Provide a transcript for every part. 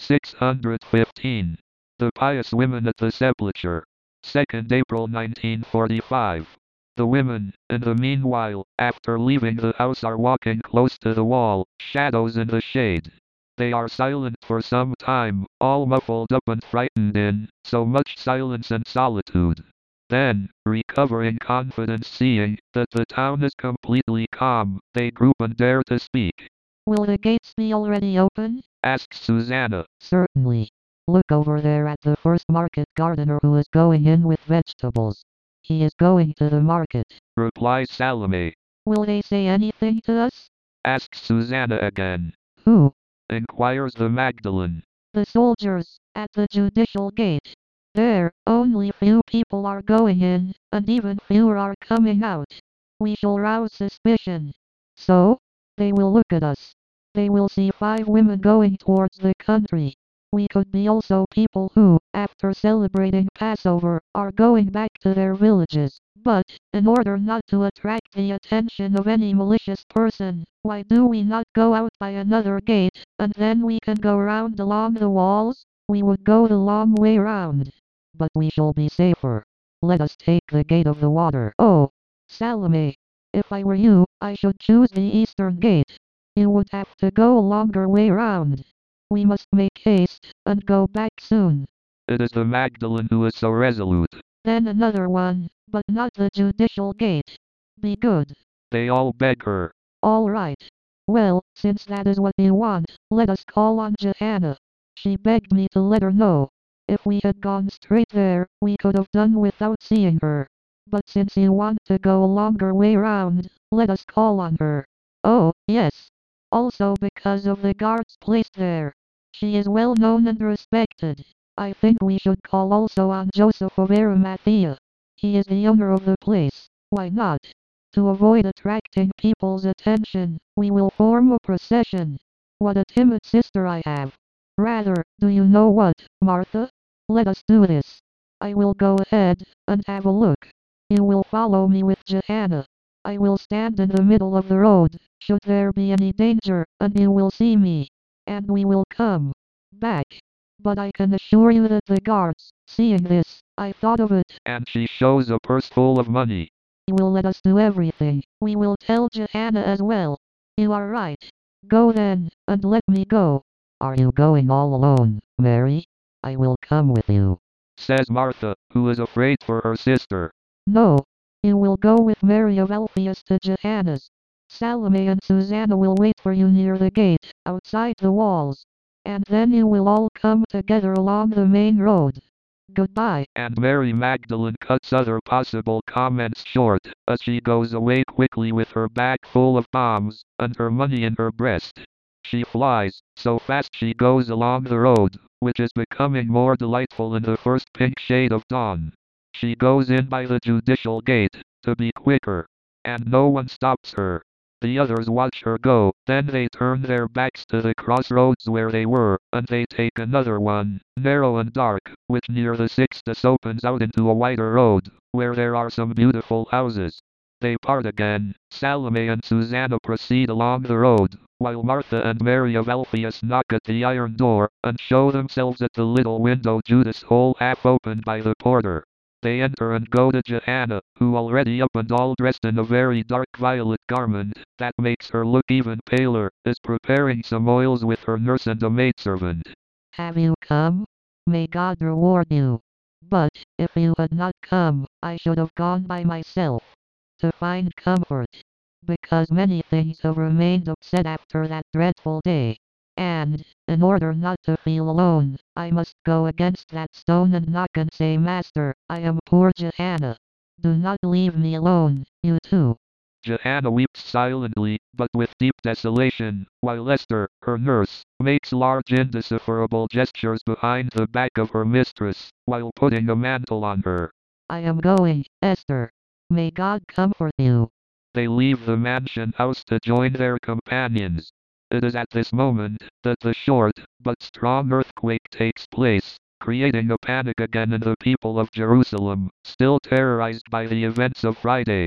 615. The Pious Women at the Sepulchre. 2nd April 1945. The women, in the meanwhile, after leaving the house are walking close to the wall, shadows in the shade. They are silent for some time, all muffled up and frightened in so much silence and solitude. Then, recovering confidence seeing that the town is completely calm, they group and dare to speak. Will the gates be already open? Asks Susanna. Certainly. Look over there at the first market gardener who is going in with vegetables. He is going to the market. Replies Salome. Will they say anything to us? Asks Susanna again. Who? Inquires the Magdalene. The soldiers, at the judicial gate. There, only few people are going in, and even fewer are coming out. We shall rouse suspicion. So? They will look at us. They will see 5 women going towards the country. We could be also people who, after celebrating Passover, are going back to their villages. But, in order not to attract the attention of any malicious person, why do we not go out by another gate, and then we can go round along the walls? We would go the long way round. But we shall be safer. Let us take the gate of the water. Oh, Salome, if I were you, I should choose the eastern gate. You would have to go a longer way round. We must make haste, and go back soon. It is the Magdalene who is so resolute. Then another one, but not the judicial gate. Be good. They all beg her. All right. Well, since that is what you want, let us call on Johanna. She begged me to let her know. If we had gone straight there, we could have done without seeing her. But since you want to go a longer way round, let us call on her. Oh, yes. Also because of the guards placed there. She is well known and respected. I think we should call also on Joseph of Arimathea. He is the owner of the place. Why not? To avoid attracting people's attention, we will form a procession. What a timid sister I have. Rather, do you know what, Martha? Let us do this. I will go ahead, and have a look. You will follow me with Johanna. I will stand in the middle of the road, should there be any danger, and you will see me. And we will come back. But I can assure you that the guards, seeing this, I thought of it. And she shows a purse full of money. He will let us do everything. We will tell Johanna as well. You are right. Go then, and let me go. Are you going all alone, Mary? I will come with you, says Martha, who is afraid for her sister. No. You will go with Mary of Alphaeus to Johanna's. Salome and Susanna will wait for you near the gate, outside the walls. And then you will all come together along the main road. Goodbye. And Mary Magdalene cuts other possible comments short, as she goes away quickly with her bag full of bombs, and her money in her breast. She flies, so fast she goes along the road, which is becoming more delightful in the first pink shade of dawn. She goes in by the judicial gate, to be quicker. And no one stops her. The others watch her go, then they turn their backs to the crossroads where they were, and they take another one, narrow and dark, which near the Sixtus opens out into a wider road, where there are some beautiful houses. They part again. Salome and Susanna proceed along the road, while Martha and Mary of Alphaeus knock at the iron door, and show themselves at the little window Judas hole half opened by the porter. They enter and go to Johanna, who already up and all dressed in a very dark violet garment, that makes her look even paler, is preparing some oils with her nurse and a maidservant. Have you come? May God reward you. But, if you had not come, I should have gone by myself, to find comfort. Because many things have remained upset after that dreadful day. And, in order not to feel alone, I must go against that stone and knock and say, Master, I am poor Johanna. Do not leave me alone, you too. Johanna weeps silently, but with deep desolation, while Esther, her nurse, makes large indecipherable gestures behind the back of her mistress, while putting a mantle on her. I am going, Esther. May God comfort you. They leave the mansion house to join their companions. It is at this moment that the short but strong earthquake takes place, creating a panic again in the people of Jerusalem, still terrorized by the events of Friday.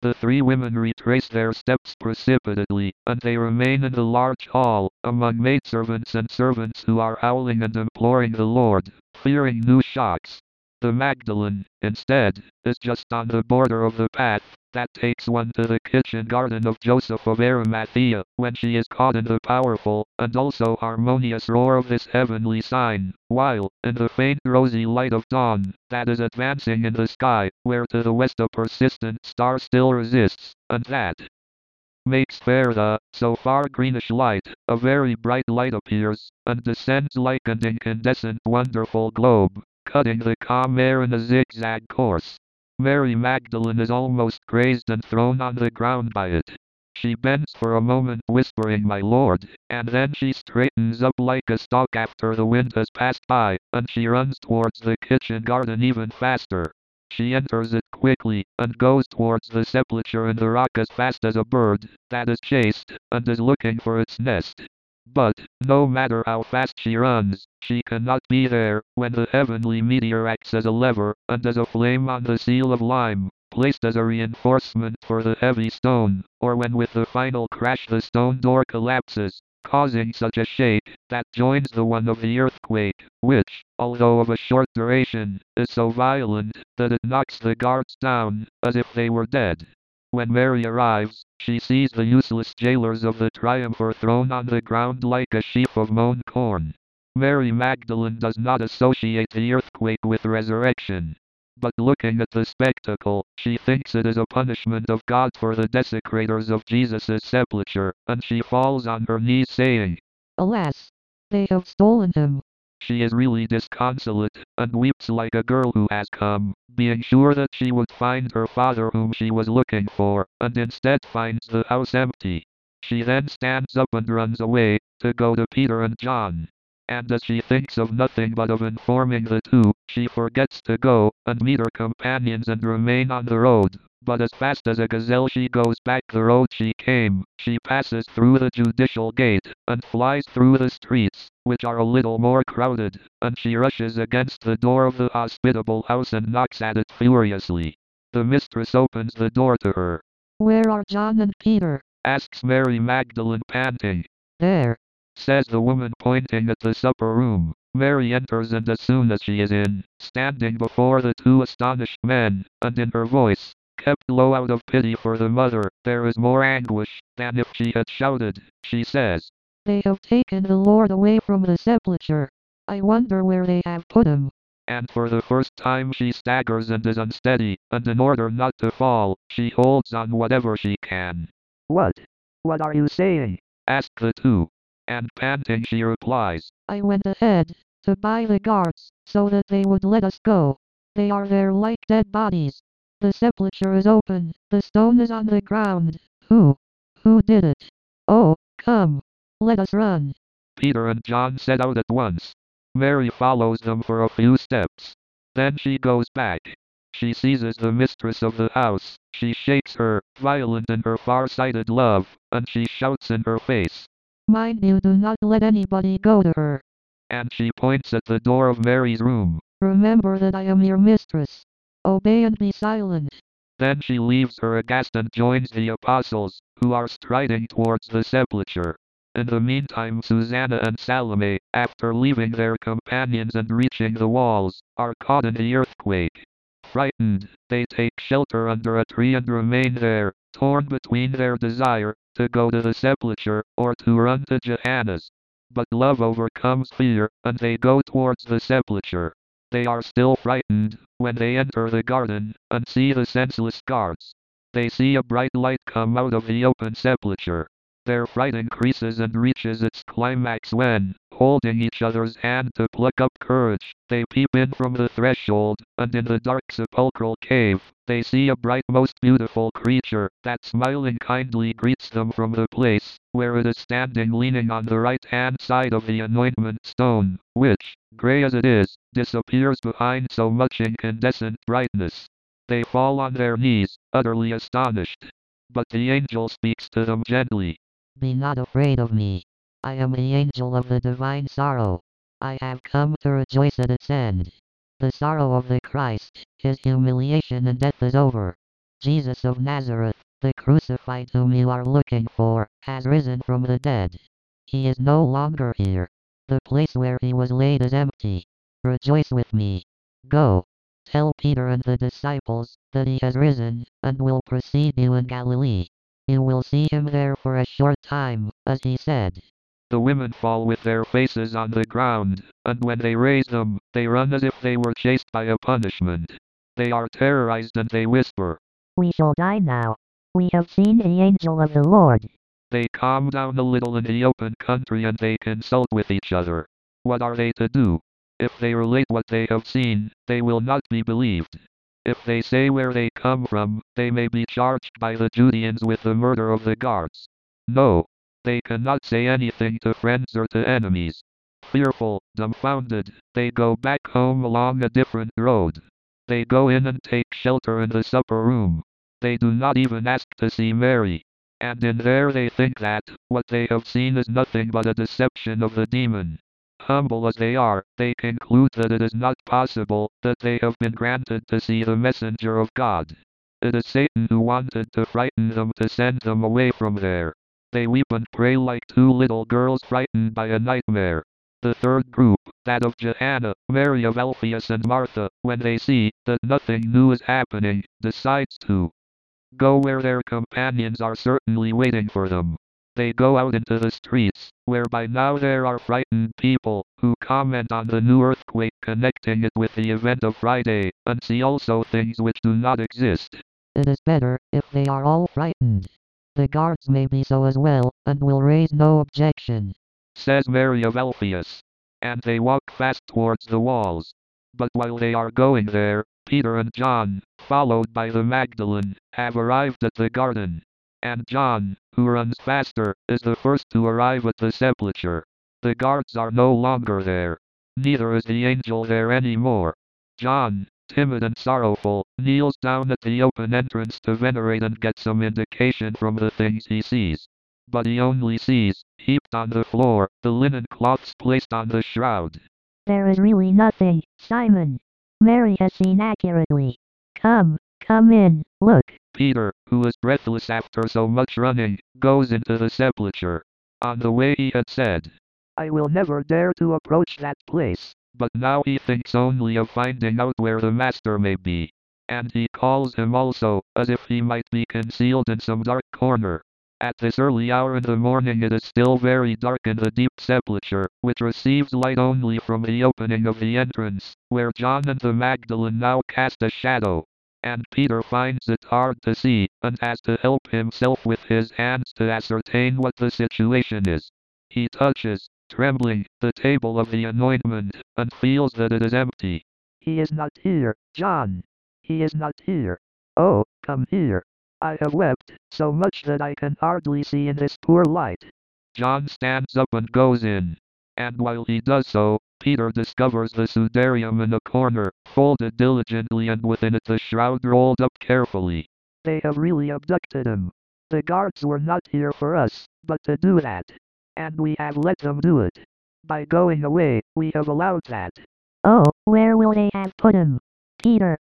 The three women retrace their steps precipitately, and they remain in the large hall, among maidservants and servants who are howling and imploring the Lord, fearing new shocks. The Magdalene, instead, is just on the border of the path that takes one to the kitchen garden of Joseph of Arimathea, when she is caught in the powerful, and also harmonious roar of this heavenly sign, while, in the faint rosy light of dawn, that is advancing in the sky, where to the west a persistent star still resists, and that makes fair the, so far greenish light, a very bright light appears, and descends like an incandescent wonderful globe, cutting the calm air in a zigzag course. Mary Magdalene is almost crazed and thrown on the ground by it. She bends for a moment whispering my Lord, and then she straightens up like a stalk after the wind has passed by, and she runs towards the kitchen garden even faster. She enters it quickly, and goes towards the sepulchre in the rock as fast as a bird that is chased, and is looking for its nest. But, no matter how fast she runs, she cannot be there, when the heavenly meteor acts as a lever, and as a flame on the seal of lime, placed as a reinforcement for the heavy stone, or when with the final crash the stone door collapses, causing such a shake, that joins the one of the earthquake, which, although of a short duration, is so violent, that it knocks the guards down, as if they were dead. When Mary arrives, she sees the useless jailers of the Triumpher thrown on the ground like a sheaf of mown corn. Mary Magdalene does not associate the earthquake with resurrection. But looking at the spectacle, she thinks it is a punishment of God for the desecrators of Jesus' sepulchre, and she falls on her knees saying, Alas! They have stolen him. she is really disconsolate, and weeps like a girl who has come, being sure that she would find her father whom she was looking for, and instead finds the house empty. She then stands up and runs away, to go to Peter and John. And as she thinks of nothing but of informing the two, she forgets to go, and meet her companions and remain on the road. But as fast as a gazelle she goes back the road she came, she passes through the judicial gate, and flies through the streets, which are a little more crowded, and she rushes against the door of the hospitable house and knocks at it furiously. The mistress opens the door to her. Where are John and Peter? Asks Mary Magdalene panting. There. Says the woman pointing at the supper room. Mary enters, and as soon as she is in, standing before the two astonished men, and in her voice, kept low out of pity for the mother, there is more anguish than if she had shouted, she says, They have taken the Lord away from the sepulchre. I wonder where they have put him. And for the first time she staggers and is unsteady, and in order not to fall, she holds on whatever she can. What are you saying? Asked the two. And panting she replies, I went ahead, to buy the guards, so that they would let us go. They are there like dead bodies. The sepulchre is open, the stone is on the ground. Who did it? Oh, come. Let us run. Peter and John set out at once. Mary follows them for a few steps. Then she goes back. She seizes the mistress of the house. She shakes her, violent in her far-sighted love, and she shouts in her face, Mind you do not let anybody go to her. And she points at the door of Mary's room. Remember that I am your mistress. Obey and be silent. Then she leaves her aghast and joins the apostles, who are striding towards the sepulchre. In the meantime Susanna and Salome, after leaving their companions and reaching the walls, are caught in the earthquake. Frightened, they take shelter under a tree and remain there, torn between their desire to go to the sepulchre, or to run to Johanna's. But love overcomes fear, and they go towards the sepulchre. They are still frightened, when they enter the garden, and see the senseless guards. They see a bright light come out of the open sepulchre. Their fright increases and reaches its climax when, holding each other's hand to pluck up courage, they peep in from the threshold, and in the dark sepulchral cave, they see a bright most beautiful creature, that smiling kindly greets them from the place, where it is standing leaning on the right-hand side of the anointment stone, which, grey as it is, disappears behind so much incandescent brightness. They fall on their knees, utterly astonished. But the angel speaks to them gently. Be not afraid of me. I am the angel of the divine sorrow. I have come to rejoice at its end. The sorrow of the Christ, his humiliation and death is over. Jesus of Nazareth, the crucified whom you are looking for, has risen from the dead. He is no longer here. The place where he was laid is empty. Rejoice with me. Go. Tell Peter and the disciples that he has risen, and will precede you in Galilee. You will see him there for a short time, as he said. The women fall with their faces on the ground, and when they raise them, they run as if they were chased by a punishment. They are terrorized and they whisper. We shall die now. We have seen the angel of the Lord. They calm down a little in the open country and they consult with each other. What are they to do? If they relate what they have seen, they will not be believed. If they say where they come from, they may be charged by the Judeans with the murder of the guards. No, they cannot say anything to friends or to enemies. Fearful, dumbfounded, they go back home along a different road. They go in and take shelter in the supper room. They do not even ask to see Mary. And in there they think that what they have seen is nothing but a deception of the demon. Humble as they are, they conclude that it is not possible that they have been granted to see the messenger of God. It is Satan who wanted to frighten them to send them away from there. They weep and pray like two little girls frightened by a nightmare. The third group, that of Joanna, Mary of Alphaeus and Martha, when they see that nothing new is happening, decides to go where their companions are certainly waiting for them. They go out into the streets, where by now there are frightened people, who comment on the new earthquake connecting it with the event of Friday, and see also things which do not exist. It is better if they are all frightened. The guards may be so as well, and will raise no objection, Says Mary of Alphaeus. And they walk fast towards the walls. But while they are going there, Peter and John, followed by the Magdalene, have arrived at the garden. And John, who runs faster, is the first to arrive at the sepulchre. The guards are no longer there. Neither is the angel there any more. John, timid and sorrowful, kneels down at the open entrance to venerate and get some indication from the things he sees. But he only sees, heaped on the floor, the linen cloths placed on the shroud. There is really nothing, Simon. Mary has seen accurately. Come in, look. Peter, who is breathless after so much running, goes into the sepulchre. On the way he had said, I will never dare to approach that place. But now he thinks only of finding out where the master may be. And he calls him also, as if he might be concealed in some dark corner. At this early hour in the morning it is still very dark in the deep sepulchre, which receives light only from the opening of the entrance, where John and the Magdalene now cast a shadow. And Peter finds it hard to see, and has to help himself with his hands to ascertain what the situation is. He touches, trembling, the table of the anointment, and feels that it is empty. He is not here, John. He is not here. Oh, come here. I have wept so much that I can hardly see in this poor light. John stands up and goes in. And while he does so, Peter discovers the sudarium in a corner, folded diligently and within it the shroud rolled up carefully. They have really abducted him. The guards were not here for us, but to do that. And we have let them do it. By going away, we have allowed that. Oh, where will they have put him? Peter,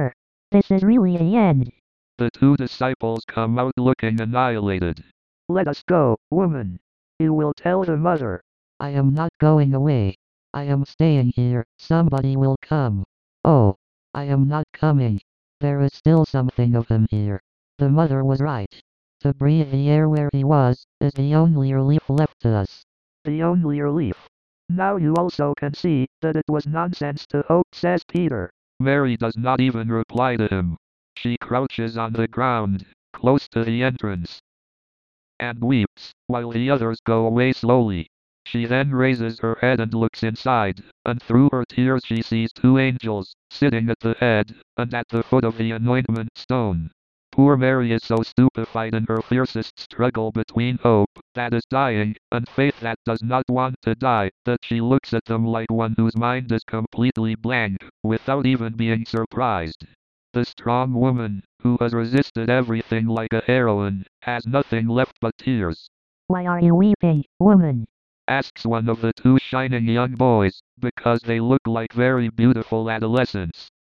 this is really the end. The two disciples come out looking annihilated. Let us go, woman. You will tell the mother. I am not going away. I am staying here. Somebody will come. Oh, I am not coming. There is still something of him here. The mother was right. To breathe the air where he was, is the only relief left to us. The only relief. Now you also can see that it was nonsense to hope, says Peter. Mary does not even reply to him. She crouches on the ground, close to the entrance, and weeps, while the others go away slowly. She then raises her head and looks inside, and through her tears she sees two angels, sitting at the head, and at the foot of the anointment stone. Poor Mary is so stupefied in her fiercest struggle between hope, that is dying, and faith that does not want to die, that she looks at them like one whose mind is completely blank, without even being surprised. The strong woman, who has resisted everything like a heroine, has nothing left but tears. Why are you weeping, woman? Asks one of the two shining young boys, because they look like very beautiful adolescents.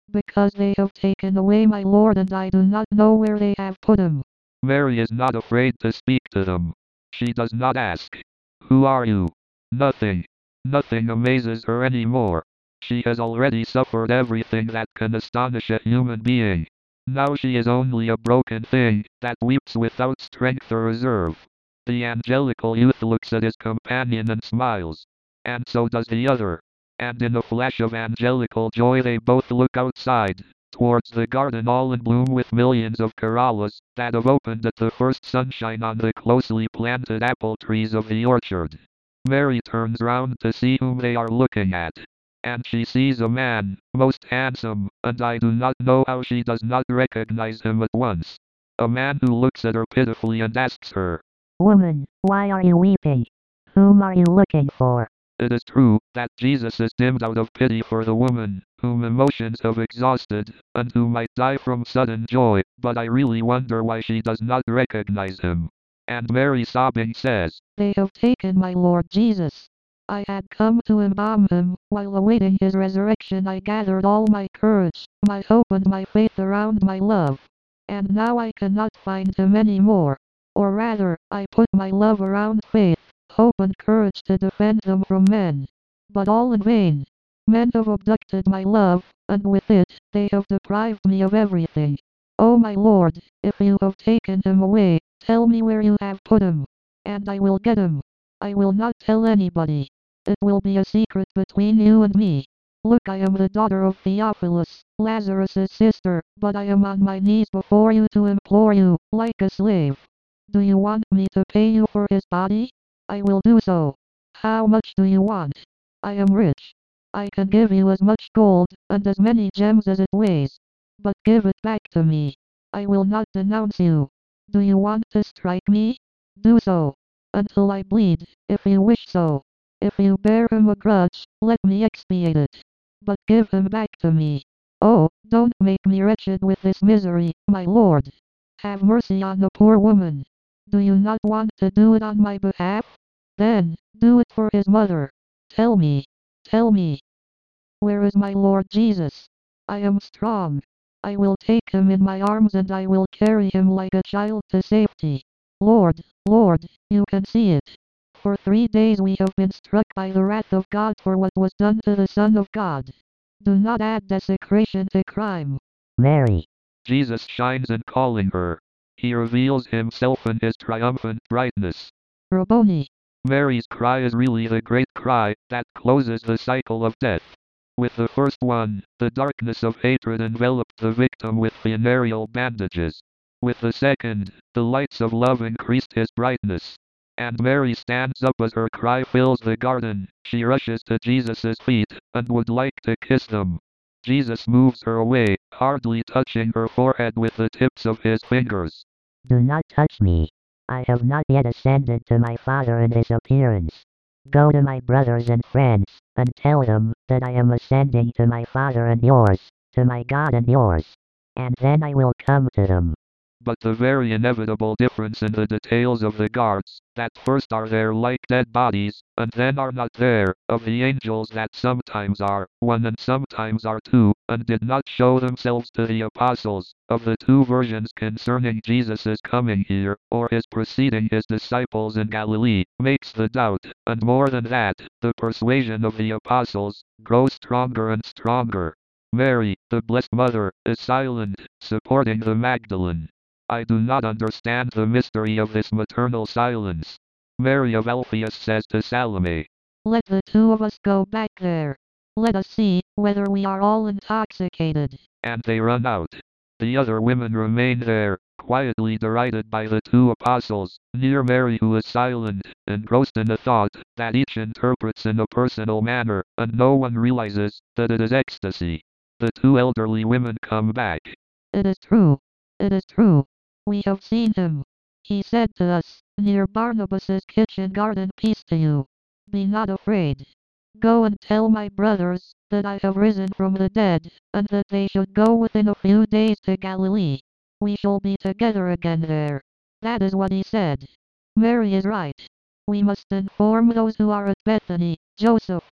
because they have taken away my Lord and I do not know where they have put him. Mary is not afraid to speak to them. She does not ask, "Who are you?" Nothing. Nothing amazes her anymore. She has already suffered everything that can astonish a human being. Now she is only a broken thing that weeps without strength or reserve. The angelical youth looks at his companion and smiles. And so does the other. And in a flash of angelical joy they both look outside, towards the garden all in bloom with millions of corollas that have opened at the first sunshine on the closely planted apple trees of the orchard. Mary turns round to see whom they are looking at. And she sees a man, most handsome, and I do not know how she does not recognize him at once. A man who looks at her pitifully and asks her, Woman, why are you weeping? Whom are you looking for? It is true that Jesus is dimmed out of pity for the woman, whom emotions have exhausted, and who might die from sudden joy, but I really wonder why she does not recognize him. And Mary sobbing says, They have taken my Lord Jesus. I had come to embalm him. While awaiting his resurrection I gathered all my courage, my hope and my faith around my love. And now I cannot find him any more. Or rather, I put my love around faith, hope and courage to defend him from men. But all in vain. Men have abducted my love, and with it, they have deprived me of everything. Oh my Lord, if you have taken him away, tell me where you have put him, and I will get him. I will not tell anybody. It will be a secret between you and me. Look, I am the daughter of Theophilus, Lazarus' sister, but I am on my knees before you to implore you, like a slave. Do you want me to pay you for his body? I will do so. How much do you want? I am rich. I can give you as much gold, and as many gems as it weighs. But give it back to me. I will not denounce you. Do you want to strike me? Do so. Until I bleed, if you wish so. If you bear him a grudge, let me expiate it. But give him back to me. Oh, don't make me wretched with this misery, my lord. Have mercy on the poor woman. Do you not want to do it on my behalf? Then, do it for his mother. Tell me. Tell me. Where is my Lord Jesus? I am strong. I will take him in my arms and I will carry him like a child to safety. Lord, Lord, you can see it. For 3 days we have been struck by the wrath of God for what was done to the Son of God. Do not add desecration to crime. Mary. Jesus shines in calling her. He reveals himself in his triumphant brightness. Rabboni. Mary's cry is really the great cry that closes the cycle of death. With the first one, the darkness of hatred enveloped the victim with funereal bandages. With the second, the lights of love increased his brightness. And Mary stands up as her cry fills the garden. She rushes to Jesus' feet, and would like to kiss them. Jesus moves her away, hardly touching her forehead with the tips of his fingers. Do not touch me. I have not yet ascended to my Father in his appearance. Go to my brothers and friends, and tell them that I am ascending to my Father and yours, to my God and yours. And then I will come to them. But the very inevitable difference in the details of the guards, that first are there like dead bodies, and then are not there, of the angels that sometimes are one and sometimes are two, and did not show themselves to the apostles, of the two versions concerning Jesus' coming here, or his preceding his disciples in Galilee, makes the doubt, and more than that, the persuasion of the apostles, grow stronger and stronger. Mary, the Blessed Mother, is silent, supporting the Magdalene. I do not understand the mystery of this maternal silence. Mary of Alphaeus says to Salome, Let the two of us go back there. Let us see whether we are all intoxicated. and they run out. The other women remain there, quietly derided by the two apostles, near Mary who is silent, engrossed in a thought that each interprets in a personal manner, and no one realizes that it is ecstasy. The two elderly women come back. It is true. It is true. We have seen him. He said to us, near Barnabas' kitchen garden, peace to you. Be not afraid. Go and tell my brothers that I have risen from the dead, and that they should go within a few days to Galilee. We shall be together again there. That is what he said. Mary is right. We must inform those who are at Bethany, Joseph,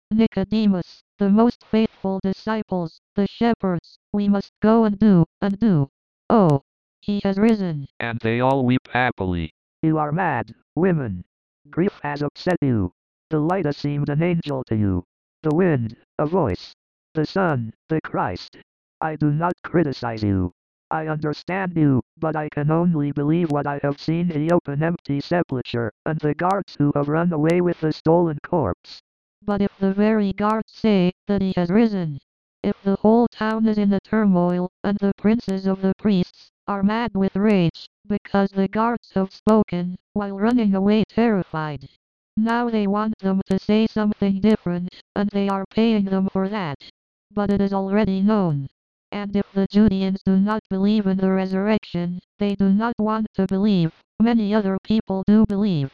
Nicodemus, the most faithful disciples, the shepherds, we must go and do, and do. Oh, he has risen. And they all weep happily. You are mad, women. Grief has upset you. The light has seemed an angel to you. The wind, a voice. The sun, the Christ. I do not criticize you. I understand you, but I can only believe what I have seen, the open empty sepulchre, and the guards who have run away with the stolen corpse. But if the very guards say that he has risen, if the whole town is in a turmoil, and the princes of the priests are mad with rage, because the guards have spoken, while running away terrified. Now they want them to say something different, and they are paying them for that. But it is already known. And if the Judeans do not believe in the resurrection, they do not want to believe. Many other people do believe.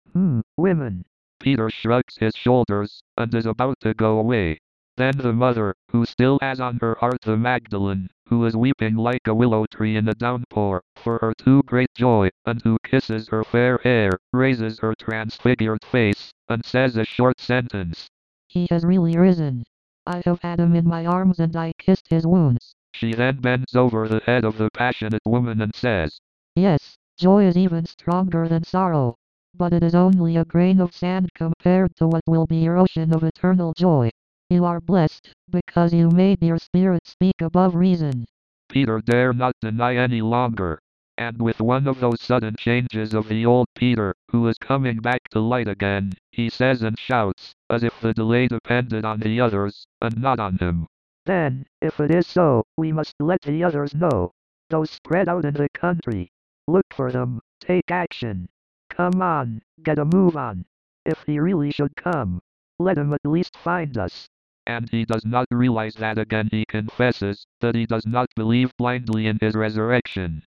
Women. Peter shrugs his shoulders, and is about to go away. Then the mother, who still has on her heart the Magdalene, who is weeping like a willow tree in a downpour, for her too great joy, and who kisses her fair hair, raises her transfigured face, and says a short sentence. He has really risen. I have had him in my arms and I kissed his wounds. She then bends over the head of the passionate woman and says, Yes, joy is even stronger than sorrow. But it is only a grain of sand compared to what will be your ocean of eternal joy. You are blessed, because you made your spirit speak above reason. Peter dare not deny any longer. And with one of those sudden changes of the old Peter, who is coming back to light again, he says and shouts, as if the delay depended on the others, and not on him. Then, if it is so, we must let the others know. Those spread out in the country. Look for them, take action. Come on, get a move on. If he really should come, let him at least find us. And he does not realize that again he confesses that he does not believe blindly in his resurrection.